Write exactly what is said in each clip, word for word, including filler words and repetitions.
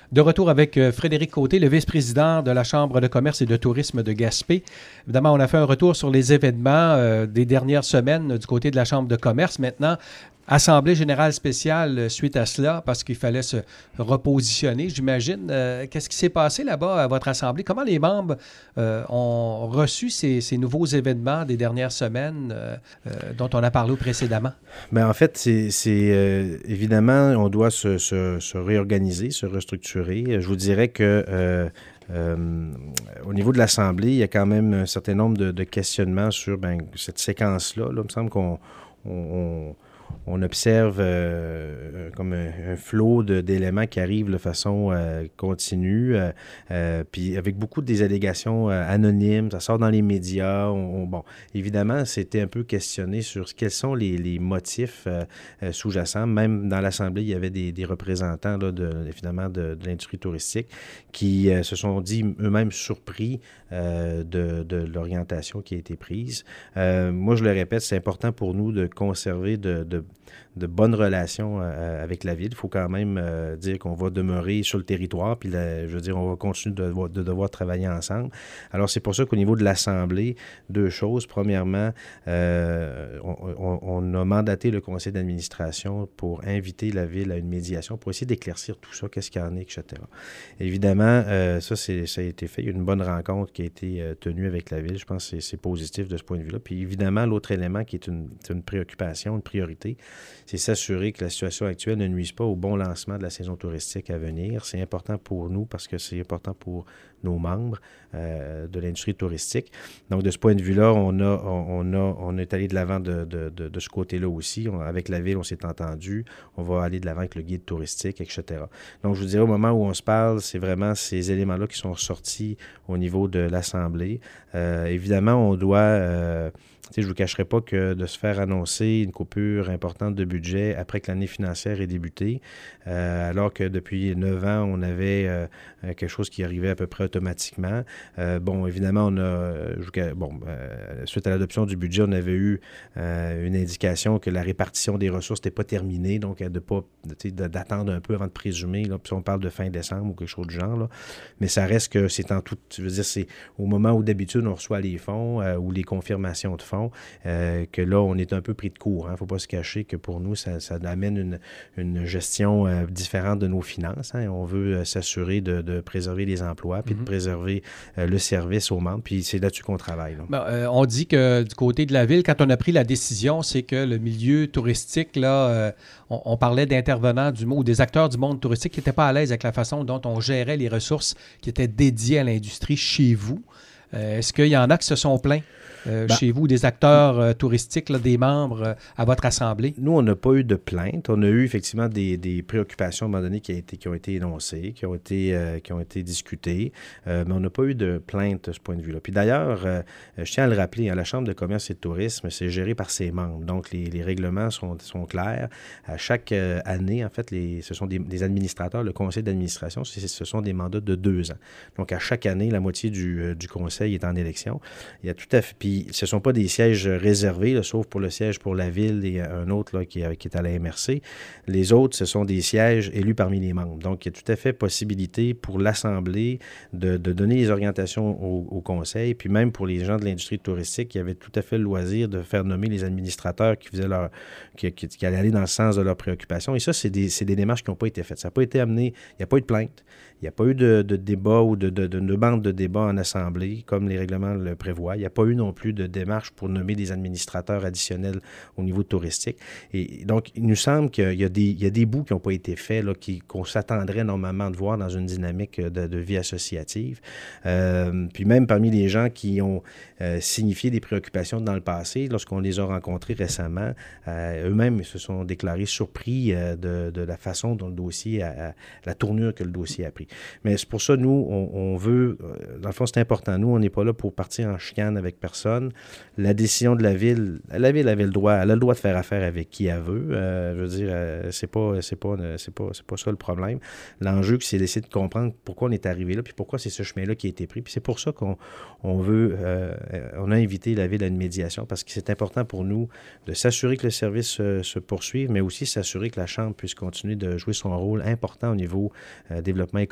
De retour avec euh, Frédéric Côté, le vice-président de la Chambre de commerce et de tourisme de Gaspé. Évidemment, on a fait un retour sur les événements euh, des dernières semaines euh, du côté de la Chambre de commerce. Maintenant, Assemblée générale spéciale euh, suite à cela, parce qu'il fallait se repositionner, j'imagine. Euh, qu'est-ce qui s'est passé là-bas à votre Assemblée? Comment les membres euh, ont reçu ces, ces nouveaux événements des dernières semaines euh, euh, dont on a parlé précédemment? Bien, en fait, c'est, c'est euh, évidemment, on doit se, se, se réorganiser, se restructurer. Je vous dirais que euh, euh, au niveau de l'Assemblée, il y a quand même un certain nombre de, de questionnements sur ben, cette séquence-là. Là, il me semble qu'on on, on, on observe euh, comme un, un flot de, d'éléments qui arrivent de façon euh, continue, euh, euh, puis avec beaucoup des allégations euh, anonymes, ça sort dans les médias. On, on, bon, évidemment, c'était un peu questionné sur quels sont les, les motifs euh, euh, sous-jacents. Même dans l'Assemblée, il y avait des, des représentants là, de, évidemment de, de l'industrie touristique qui euh, se sont dit eux-mêmes surpris euh, de, de l'orientation qui a été prise. Euh, moi, je le répète, c'est important pour nous de conserver de, de de bonnes relations euh, avec la ville. Il faut quand même euh, dire qu'on va demeurer sur le territoire, puis la, je veux dire, on va continuer de, de devoir travailler ensemble. Alors, c'est pour ça qu'au niveau de l'Assemblée, deux choses. Premièrement, euh, on, on, on a mandaté le conseil d'administration pour inviter la ville à une médiation, pour essayer d'éclaircir tout ça, qu'est-ce qu'il y en est, et cetera. Évidemment, euh, ça, c'est, ça a été fait. Il y a une bonne rencontre qui a été euh, tenue avec la ville. Je pense que c'est, c'est positif de ce point de vue-là. Puis évidemment, l'autre élément qui est une, c'est une préoccupation, une priorité, c'est s'assurer que la situation actuelle ne nuise pas au bon lancement de la saison touristique à venir. C'est important pour nous parce que c'est important pour nos membres euh, de l'industrie touristique. Donc, de ce point de vue-là, on, a, on, a, on est allé de l'avant de, de, de, de ce côté-là aussi. On, avec la ville, on s'est entendu. On va aller de l'avant avec le guide touristique, et cetera. Donc, je vous dirais, au moment où on se parle, c'est vraiment ces éléments-là qui sont ressortis au niveau de l'Assemblée. Euh, évidemment, on doit... Euh, je ne vous cacherai pas que de se faire annoncer une coupure importante de budget après que l'année financière ait débuté, euh, alors que depuis neuf ans, on avait euh, quelque chose qui arrivait à peu près automatiquement. Euh, bon, évidemment, on a, je, bon, euh, suite à l'adoption du budget, on avait eu euh, une indication que la répartition des ressources n'était pas terminée, donc de pas, d'attendre un peu avant de présumer, là, puis on parle de fin décembre ou quelque chose du genre, là. Mais ça reste que c'est en tout, je veux dire, c'est au moment où d'habitude on reçoit les fonds euh, ou les confirmations de fonds, Euh, que là, on est un peu pris de court. Il hein. ne faut pas se cacher que pour nous, ça, ça amène une, une gestion euh, différente de nos finances. Hein. On veut euh, s'assurer de, de préserver les emplois, puis mm-hmm. de préserver euh, le service aux membres, puis c'est là-dessus qu'on travaille. Là. Ben, euh, on dit que du côté de la ville, quand on a pris la décision, c'est que le milieu touristique, là, euh, on, on parlait d'intervenants du monde, ou des acteurs du monde touristique qui n'étaient pas à l'aise avec la façon dont on gérait les ressources qui étaient dédiées à l'industrie chez vous. Euh, est-ce qu'il y en a qui se sont plaints? Euh, ben, chez vous, des acteurs euh, touristiques, là, des membres euh, à votre assemblée? Nous, on n'a pas eu de plainte. On a eu effectivement des, des préoccupations à un moment donné qui, a été, qui ont été énoncées, qui ont été, euh, qui ont été discutées, euh, mais on n'a pas eu de plainte de ce point de vue-là. Puis d'ailleurs, euh, je tiens à le rappeler, hein, la Chambre de commerce et de tourisme, c'est géré par ses membres. Donc, les, les règlements sont, sont clairs. À chaque euh, année, en fait, les, ce sont des, des administrateurs. Le conseil d'administration, c'est, ce sont des mandats de deux ans. Donc, à chaque année, la moitié du, euh, du conseil est en élection. Il y a tout à fait... Puis, ce ne sont pas des sièges réservés, là, sauf pour le siège pour la ville et un autre là, qui, qui est à la M R C. Les autres, ce sont des sièges élus parmi les membres. Donc, il y a tout à fait possibilité pour l'Assemblée de, de donner les orientations au, au conseil, puis même pour les gens de l'industrie touristique, il y avait tout à fait le loisir de faire nommer les administrateurs qui faisaient leur, qui, qui, qui allaient aller dans le sens de leurs préoccupations. Et ça, c'est des, c'est des démarches qui n'ont pas été faites. Ça n'a pas été amené, il n'y a pas eu de plainte. Il n'y a pas eu de, de débat ou de, de, de demande de débat en Assemblée, comme les règlements le prévoient. Il n'y a pas eu non plus de démarche pour nommer des administrateurs additionnels au niveau touristique. Et donc, il nous semble qu'il y a des, il y a des bouts qui n'ont pas été faits, là, qui, qu'on s'attendrait normalement de voir dans une dynamique de, de vie associative. Euh, puis même parmi les gens qui ont euh, signifié des préoccupations dans le passé, lorsqu'on les a rencontrés récemment, euh, eux-mêmes se sont déclarés surpris euh, de, de la façon dont le dossier, a, a, la tournure que le dossier a pris. Mais c'est pour ça, nous, on, on veut, dans le fond, c'est important. Nous, on n'est pas là pour partir en chicane avec personne. La décision de la ville, la ville avait le droit, elle a le droit de faire affaire avec qui elle veut. Euh, je veux dire, euh, c'est pas, c'est pas, c'est pas, c'est pas ça le problème. L'enjeu, c'est d'essayer de comprendre pourquoi on est arrivé là, puis pourquoi c'est ce chemin-là qui a été pris. Puis c'est pour ça qu'on on veut, euh, on a invité la ville à une médiation, parce que c'est important pour nous de s'assurer que le service euh, se poursuive, mais aussi s'assurer que la Chambre puisse continuer de jouer son rôle important au niveau euh, développement économique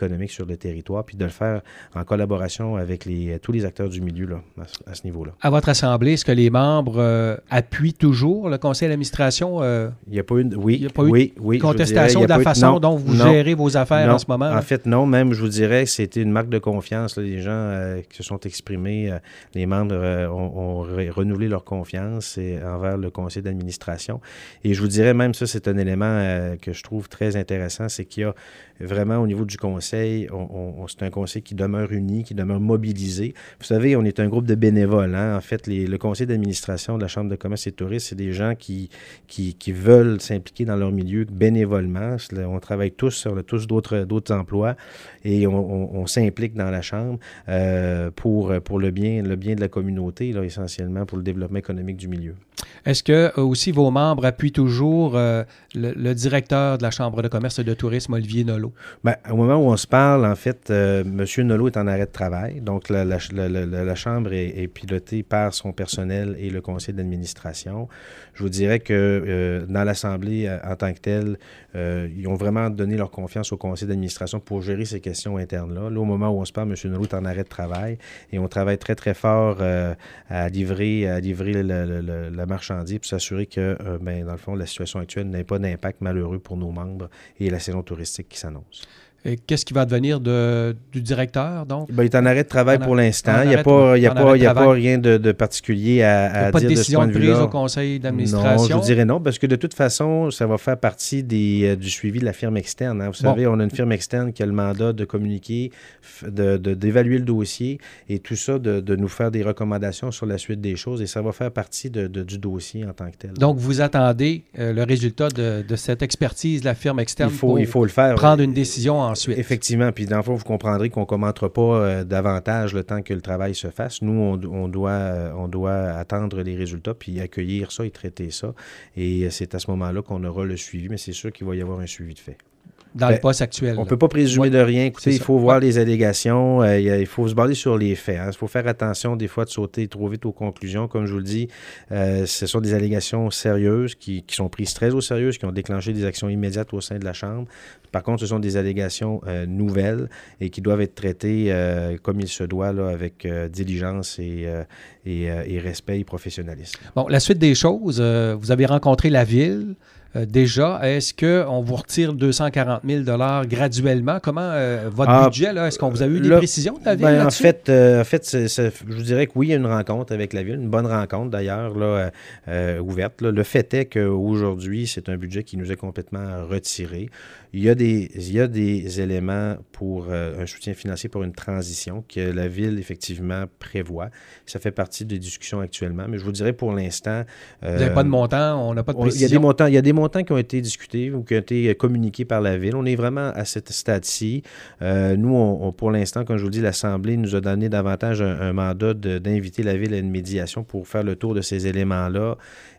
économique sur le territoire, puis de le faire en collaboration avec les, tous les acteurs du milieu là, à, à ce niveau-là. À votre assemblée, est-ce que les membres euh, appuient toujours le conseil d'administration? Euh, il n'y a pas eu, oui, il y a pas oui, eu oui, de contestation de la façon non, dont vous non, gérez vos affaires non, en ce moment? En là? fait, non. Même, je vous dirais que c'était une marque de confiance. Là, les gens euh, qui se sont exprimés, euh, les membres euh, ont, ont re- renouvelé leur confiance et, envers le conseil d'administration. Et je vous dirais même, ça, c'est un élément euh, que je trouve très intéressant, c'est qu'il y a vraiment, au niveau du conseil, on, on, c'est un conseil qui demeure uni, qui demeure mobilisé. Vous savez, on est un groupe de bénévoles. Hein? En fait, les, le conseil d'administration de la Chambre de commerce et de tourisme, c'est des gens qui, qui, qui veulent s'impliquer dans leur milieu bénévolement. On travaille tous sur tous d'autres, d'autres emplois et on, on, on s'implique dans la Chambre euh, pour, pour le bien, le bien de la communauté, là, essentiellement pour le développement économique du milieu. Est-ce que euh, aussi vos membres appuient toujours euh, le, le directeur de la Chambre de commerce et de tourisme, Olivier Nolot? Bien, au moment où on se parle, en fait, euh, M. Nolot est en arrêt de travail. Donc, la, la, la, la, la Chambre est, est pilotée par son personnel et le conseil d'administration. Je vous dirais que euh, dans l'Assemblée, euh, en tant que telle, euh, ils ont vraiment donné leur confiance au conseil d'administration pour gérer ces questions internes-là. Là, au moment où on se parle, M. Nolot est en arrêt de travail et on travaille très, très fort euh, à livrer, à livrer le, le, le, la marchandise pour s'assurer que, euh, ben, dans le fond, la situation actuelle n'ait pas d'impact malheureux pour nos membres et la saison touristique qui s'annonce. Et qu'est-ce qui va devenir de, du directeur, donc? Bien, il est en arrêt de travail en pour l'instant. Il n'y a, pas, a, pas, a pas rien de, de particulier à, à dire de ce point de vue-là. Il n'y a pas de décision de prise au conseil d'administration? Non, je vous dirais non, parce que de toute façon, ça va faire partie des, euh, du suivi de la firme externe. Hein. Vous savez, bon. On a une firme externe qui a le mandat de communiquer, de, de, d'évaluer le dossier et tout ça, de, de nous faire des recommandations sur la suite des choses et ça va faire partie de, de, du dossier en tant que tel. Donc, vous attendez euh, le résultat de, de cette expertise de la firme externe il faut, pour il faut le faire. prendre une décision ensuite? Effectivement. Puis, dans le fond, vous comprendrez qu'on ne commentera pas euh, davantage le temps que le travail se fasse. Nous, on, on, doit, euh, on doit attendre les résultats, puis accueillir ça et traiter ça. Et c'est à ce moment-là qu'on aura le suivi, mais c'est sûr qu'il va y avoir un suivi de fait. Dans ben, le poste actuel. On ne peut pas présumer ouais, de rien. Écoutez, il faut ça. voir ouais. les allégations. Euh, il faut se baser sur les faits. Hein. Il faut faire attention des fois de sauter trop vite aux conclusions. Comme je vous le dis, euh, ce sont des allégations sérieuses qui, qui sont prises très au sérieux, qui ont déclenché des actions immédiates au sein de la Chambre. Par contre, ce sont des allégations euh, nouvelles et qui doivent être traitées euh, comme il se doit, là, avec euh, diligence et, euh, et, euh, et respect et professionnalisme. Bon, la suite des choses, euh, vous avez rencontré la Ville. Euh, déjà, est-ce qu'on vous retire deux cent quarante mille dollars graduellement? Comment euh, votre ah, budget, là, est-ce qu'on vous a eu des là, précisions de la Ville ben, là-dessus? En fait, euh, en fait c'est, c'est, je vous dirais que oui, il y a une rencontre avec la Ville, une bonne rencontre d'ailleurs, là, euh, ouverte. Là. Le fait est qu'aujourd'hui, c'est un budget qui nous est complètement retiré. Il y a des, il y a des éléments pour euh, un soutien financier pour une transition que la Ville, effectivement, prévoit. Ça fait partie des discussions actuellement, mais je vous dirais pour l'instant... Euh, vous n'avez pas de montant, on n'a pas de précision? Il y a des montants, il y a des montants qui ont été discutés ou qui ont été communiqués par la Ville. On est vraiment à ce stade-ci. Euh, nous, on, on, pour l'instant, comme je vous dis, l'Assemblée nous a donné davantage un, un mandat de, d'inviter la Ville à une médiation pour faire le tour de ces éléments-là,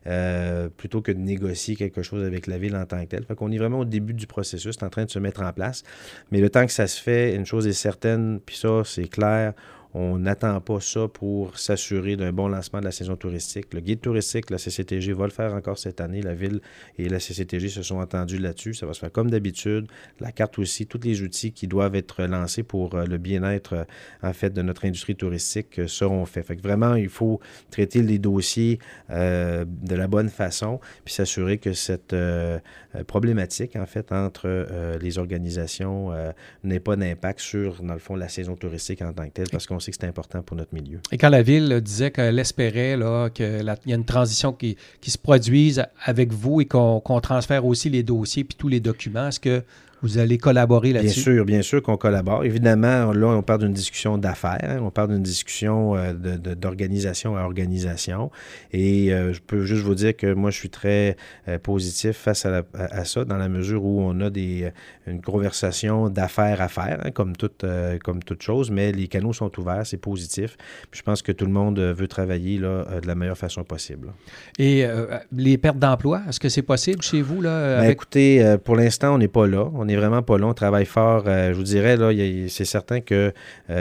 euh, plutôt que de négocier quelque chose avec la Ville en tant que telle. Fait qu'on est vraiment au début du processus, c'est en train de se mettre en place. Mais le temps que ça se fait, une chose est certaine, puis ça, c'est clair, on n'attend pas ça pour s'assurer d'un bon lancement de la saison touristique. Le guide touristique, la C C T G, va le faire encore cette année. La Ville et la C C T G se sont entendus là-dessus. Ça va se faire comme d'habitude. La carte aussi, tous les outils qui doivent être lancés pour le bien-être, en fait, de notre industrie touristique seront faits. Fait que vraiment, il faut traiter les dossiers euh, de la bonne façon, puis s'assurer que cette euh, problématique, en fait, entre euh, les organisations euh, n'ait pas d'impact sur, dans le fond, la saison touristique en tant que telle, parce qu'on on sait que c'est important pour notre milieu. Et quand la Ville là, disait qu'elle espérait là, qu'il y a une transition qui, qui se produise avec vous et qu'on, qu'on transfère aussi les dossiers puis tous les documents, est-ce que vous allez collaborer là-dessus? Bien sûr, bien sûr qu'on collabore. Évidemment, là, on parle d'une discussion d'affaires, hein, on parle d'une discussion euh, de, de, d'organisation à organisation. Et euh, je peux juste vous dire que moi, je suis très euh, positif face à, la, à, à ça, dans la mesure où on a des, une conversation d'affaires à faire, hein, comme, toute, euh, comme toute chose, mais les canaux sont ouverts, c'est positif. Puis je pense que tout le monde veut travailler là, de la meilleure façon possible. Et euh, les pertes d'emploi, est-ce que c'est possible chez vous? Là, avec... ben, écoutez, euh, pour l'instant, on n'est pas là. On n'est vraiment pas long. On travaille fort. Euh, je vous dirais, là, y a, c'est certain que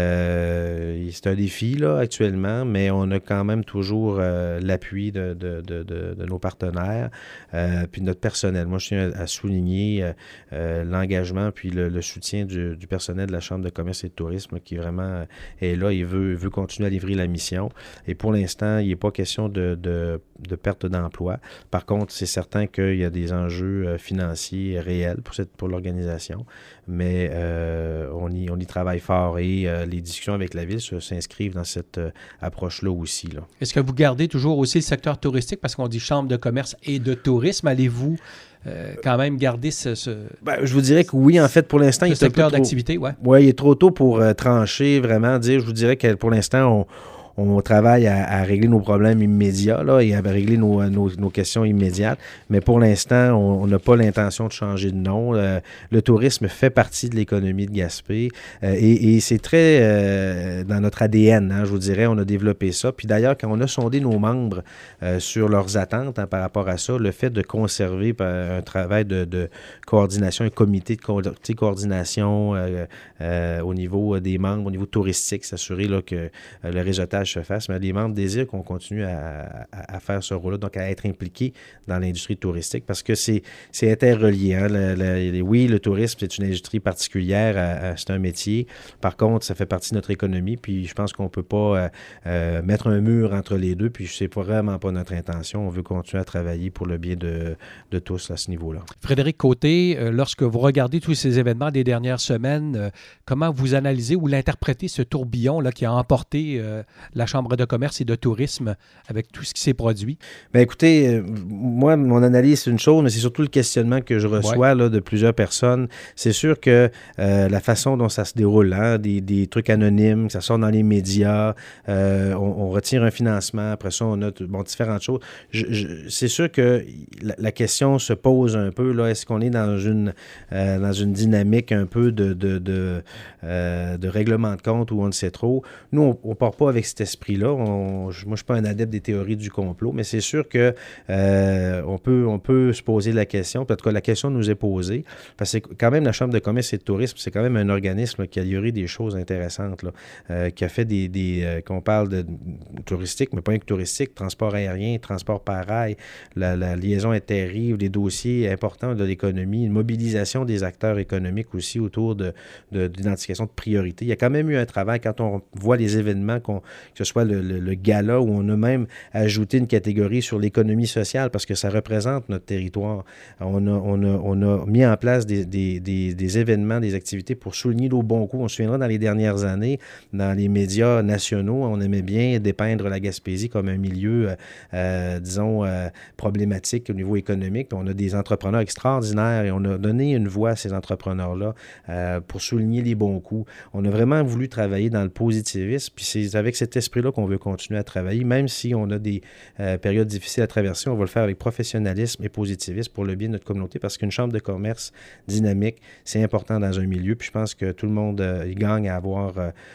euh, c'est un défi là, actuellement, mais on a quand même toujours euh, l'appui de, de, de, de, de nos partenaires, euh, puis de notre personnel. Moi, je tiens à, à souligner euh, euh, l'engagement puis le, le soutien du, du personnel de la Chambre de commerce et de tourisme qui vraiment est là et veut, veut continuer à livrer la mission. Et pour l'instant, il n'est pas question de, de, de perte d'emploi. Par contre, c'est certain qu'il y a des enjeux financiers réels pour, cette, pour l'organisation, mais euh, on, y, on y travaille fort et euh, les discussions avec la Ville s'inscrivent dans cette euh, approche-là aussi. Là. Est-ce que vous gardez toujours aussi le secteur touristique parce qu'on dit Chambre de commerce et de tourisme? Allez-vous euh, quand même garder ce... ce ben, je vous dirais que oui, en fait, pour l'instant... Ce il est secteur d'activité, oui. Oui, il est trop tôt pour euh, trancher, vraiment, dire. Je vous dirais que pour l'instant, on... On travaille à, à régler nos problèmes immédiats là, et à régler nos, nos, nos questions immédiates. Mais pour l'instant, on n'a pas l'intention de changer de nom. Euh, le tourisme fait partie de l'économie de Gaspé euh, et, et c'est très euh, dans notre A D N, hein, je vous dirais. On a développé ça. Puis d'ailleurs, quand on a sondé nos membres euh, sur leurs attentes hein, par rapport à ça, le fait de conserver un travail de, de coordination, un comité de co- coordination euh, euh, au niveau des membres, au niveau touristique, s'assurer là, que euh, le réseautage se fasse, mais les membres désirent qu'on continue à, à, à faire ce rôle-là, donc à être impliqués dans l'industrie touristique parce que c'est, c'est interrelié. Hein? Le, le, oui, le tourisme, c'est une industrie particulière, euh, c'est un métier. Par contre, ça fait partie de notre économie, puis je pense qu'on ne peut pas euh, euh, mettre un mur entre les deux, puis c'est vraiment pas notre intention. On veut continuer à travailler pour le bien de, de tous à ce niveau-là. Frédéric Côté, euh, lorsque vous regardez tous ces événements des dernières semaines, euh, comment vous analysez ou l'interprétez ce tourbillon là, qui a emporté euh, la Chambre de commerce et de tourisme avec tout ce qui s'est produit? Bien, écoutez, euh, moi, mon analyse, c'est une chose, mais c'est surtout le questionnement que je reçois ouais. là, de plusieurs personnes. C'est sûr que euh, la façon dont ça se déroule, hein, des, des trucs anonymes, que ça sort dans les médias, euh, on, on retire un financement, après ça, on a bon, différentes choses. Je, je, c'est sûr que la, la question se pose un peu, là, est-ce qu'on est dans une, euh, dans une dynamique un peu de, de, de, euh, de règlement de compte où on ne sait trop? Nous, on ne part pas avec cet esprit-là. On, je, moi, je ne suis pas un adepte des théories du complot, mais c'est sûr que euh, on, peut, on peut se poser la question. Peut-être que la question nous est posée, parce que quand même, la Chambre de commerce et de tourisme, c'est quand même un organisme là, qui a livré des choses intéressantes, là, euh, qui a fait des... des euh, qu'on parle de touristique, mais pas rien que touristique, transport aérien, transport par rail, la, la liaison interrive, des dossiers importants de l'économie, une mobilisation des acteurs économiques aussi autour de, de, d'identification de priorités. Il y a quand même eu un travail, quand on voit les événements, qu'on, que ce soit le, le, le gala, où on a même ajouté une catégorie sur l'économie sociale, parce que ça représente notre territoire. On a, on a, on a mis en place des, des, des, des événements, des activités pour souligner nos bons coups. On se souviendra dans les dernières années, dans les médias nationaux, on aimait bien dépeindre la Gaspésie comme un milieu, euh, disons, euh, problématique au niveau économique. On a des entrepreneurs extraordinaires et on a donné une voix à ces entrepreneurs-là euh, pour souligner les bons coups. On a vraiment voulu travailler dans le positivisme, puis c'est avec cet esprit-là qu'on veut continuer à travailler, même si on a des euh, périodes difficiles à traverser, on va le faire avec professionnalisme et positivisme pour le bien de notre communauté, parce qu'une chambre de commerce dynamique, c'est important dans un milieu, puis je pense que tout le monde euh, y gagne à avoir,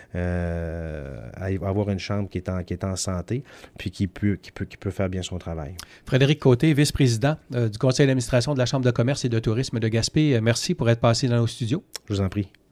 euh, à avoir une chambre qui est en, qui est en santé, puis qui peut, qui peut, qui peut faire bien son travail. Frédéric Côté, vice-président euh, du conseil d'administration de la Chambre de commerce et de tourisme de Gaspé, euh, merci pour être passé dans nos studios. Je vous en prie.